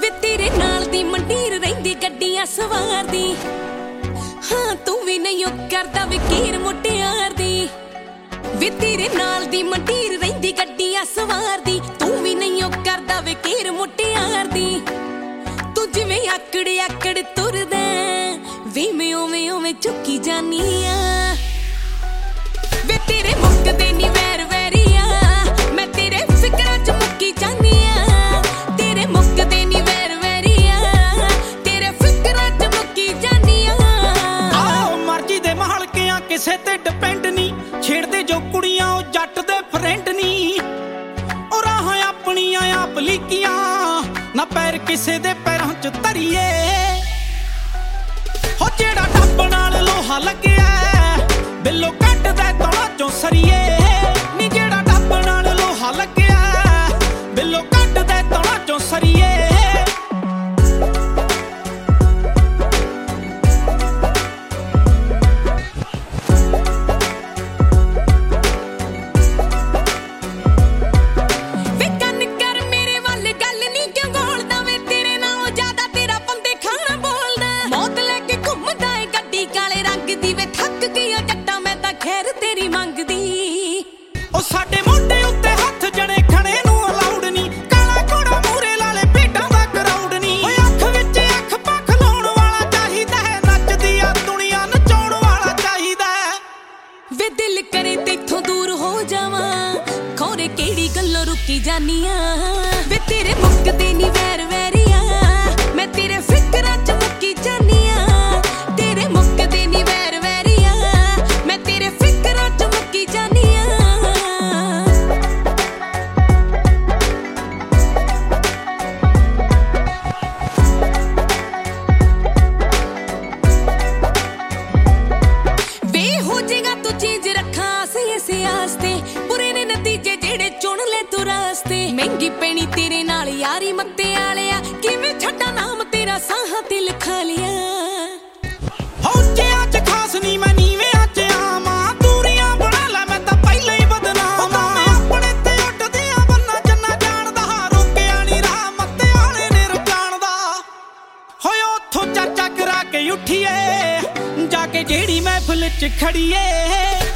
ਵੇ ਤੇਰੇ ਨਾਲ ਦੀ ਮੰਡੀਰ ਰਹਿੰਦੀ ਗੱਡੀਆਂ ਸਵਾਰਦੀ। ਹਾਂ ਤੂੰ ਵੀ ਨਹੀਂ ਉਹ ਕਰਦਾ ਵਕੀਰ ਮੁਟਿਆਰ ਦੀ। ਵੇ ਤੇਰੇ ਨਾਲ ਦੀ ਮੰਡੀਰ ਰਹਿੰਦੀ ਗੱਡੀਆਂ ਸਵਾਰਦੀ। ਤੂੰ ਵੀ ਨਹੀਂ ਉਹ ਕਰਦਾ ਵਕੀਰ ਮੁਟਿਆਰ ਦੀ। ਤੂੰ ਜਿਵੇਂ ਆਕੜ ਆਕੜ ਤੁਰਦਾ ਵੇ ਮੈਂ ਉਵੇਂ ਉਵੇਂ ਝੁੱਕੀ ਜਾਨੀ ਆ। ਵੇ ਤੇਰੇ ਮੁੱਕਦੇ ਨੀ ਵੈਰ ਵੈਰੀਆ ਮੈਂ ਤੇਰੇ ਫਿਕਰਾਂ ਚ ਮੁੱਕੀ ਜਾਨੀ ਆ। ਤੇਰੇ ਮੁੱਕਦੇ ਨੀ ਵੈਰ ਵੈਰੀਆ ਤੇਰੇ ਫਿਕਰਾਂ ਚ ਮੁੱਕੀ ਜਾਨੀ ਆ। ਆਹ ਮਰਜ਼ੀ ਦੇ ਮਾਲਕਿਆਂ ਕਿਸੇ ਤੇ ਡਿਪੈਂਡ ਨੀ। ਛੇੜਦੇ ਜੋ ਕੁੜੀਆਂ ਉਹ ਜੱਟ ਦੇ ਫਰੈਂਡ ਨੀ। ਉਹ ਰਾਹਾਂ ਆਪਣੀਆਂ ਆਪ ਲੀਕੀਆਂ ਨਾ ਪੈਰ ਕਿਸੇ ਦੇ ਪੈਰਾਂ ਚ ਧਰੀਏ। ਹੋ ਜਿਹੜਾ ਟੱਪ ਨਾਲ ਲੋਹਾ ਲੱਗਿਆ ਬਿੱਲੋ ਕੱਢਦਾ ਤੌਲਾਂ ਚੋਂ ਸਰੀਏ। ਨੀ ਜਿਹੜਾ ਟੱਪ ਨਾਲ ਲੋਹਾ ਲੱਗਿਆ ਬਿੱਲੋ ਕੱਢਦਾ ਤੌਲਾਂ ਚੋਂ ਸਰੀਏ। ਤੇਰੀ ਮੰਗਦੀ ਉਹ ਸਾਡੇ ਮੋਢੇ ਉੱਤੇ ਹੱਥ ਜਣੇ ਖਣੇ ਨੂੰ ਅਲਾਉਡ ਨੀ। ਕਾਲਾ ਘੋੜਾ ਮੂਰੇ ਲਾਲੇ ਭੇਡਾਂ ਦਾ ਕਰਾਊਡ ਨੀ। ਓਏ ਅੱਖ ਵਿੱਚ ਅੱਖ ਪੱਖ ਲਾਉਣ ਵਾਲਾ ਚਾਹੀਦਾ ਹੈ। ਨੱਚਦੀ ਆ ਦੁਨੀਆ ਨਚਾਉਣ ਵਾਲਾ ਚਾਹੀਦਾ ਹੈ। ਵੇ ਦਿਲ ਕਰੇ ਤੇਥੋਂ ਦੂਰ ਹੋ ਜਾਵਾਂ ਖੌਰੇ ਕਿਹੜੀ ਗੱਲੋਂ ਰੁਕੀ ਜਾਨੀ ਆ। ਵੇ ਤੇਰੇ ਮੁੱਕਦੇ ਨੀ ਵੈਰ ਵੈਰੀਆ ਮੈਂ ਤੇਰੇ ਫਿਕਰਾਂ ਚ ਮੁੱਕੀ ਜਾਨੀ ਆ। ਤੇਰੇ ਮੁੱਕਦੇ ਨੀ ਵੈਰ ਵੈਰੀਆ ਮੈਂ ਤੇਰੇ ਫਿਕਰਾਂ ਚ ਮੁੱਕੀ ਜਾਨੀ ਆ। ਵੇ ਹੋ ਜਾਏਗਾ ਤੂੰ ਚੀਜ਼ ਰੱਖਾਂ ਇਸੇ ਆਸਤੇ। ਬੁਰੇ ਨੇ ਨਤੀਜੇ ਜਿਹੜੇ ਚੁਣ ਲੈ ਤੂੰ ਰਾਸਤੇ। ਮਹਿੰਗੀ ਪੈਣੀ ਤੇਰੇ ਨਾਲ ਯਾਰੀ ਮੱਤੇ ਆਲਿਆ ਕਿਵੇਂ ਛੱਡਾਂ ਨਾਮ ਤੇਰਾ ਸਾਹਾਂ ਤੇ ਲਿਖਾ ਲਿਆ। ਉੱਚਿਆਂ ਚ ਖਾਸ ਨੀ ਮੈਂ ਨੀਵਿਆਂ ਚ ਆਵਾਂ। ਦੂਰੀਆਂ ਬਣਾ ਲੈ ਮੈਂ ਤਾਂ ਪਹਿਲਾਂ ਹੀ ਬਦਨਾਮ ਆਂ। ਮੈਂ ਆਪਣੇ ਤੇ ਉੱਡਦੀਆਂ ਬੰਨਾ ਜੰਨਾ ਜਾਣਦਾ। ਰੋਕਿਆ ਨੀ ਰਾਹ ਮੱਤੇ ਆਲੇ ਨੇ ਰੁਕਾਣਦਾ। ਹੋਏ ਉੱਥੋਂ ਚਰਚਾ ਕਰਾ ਕੇ ਉੱਠੀਏ ਜਾ ਕੇ ਜਿਹੜੀ ਮਹਿਫਿਲ ਚ ਖੜੀਏ।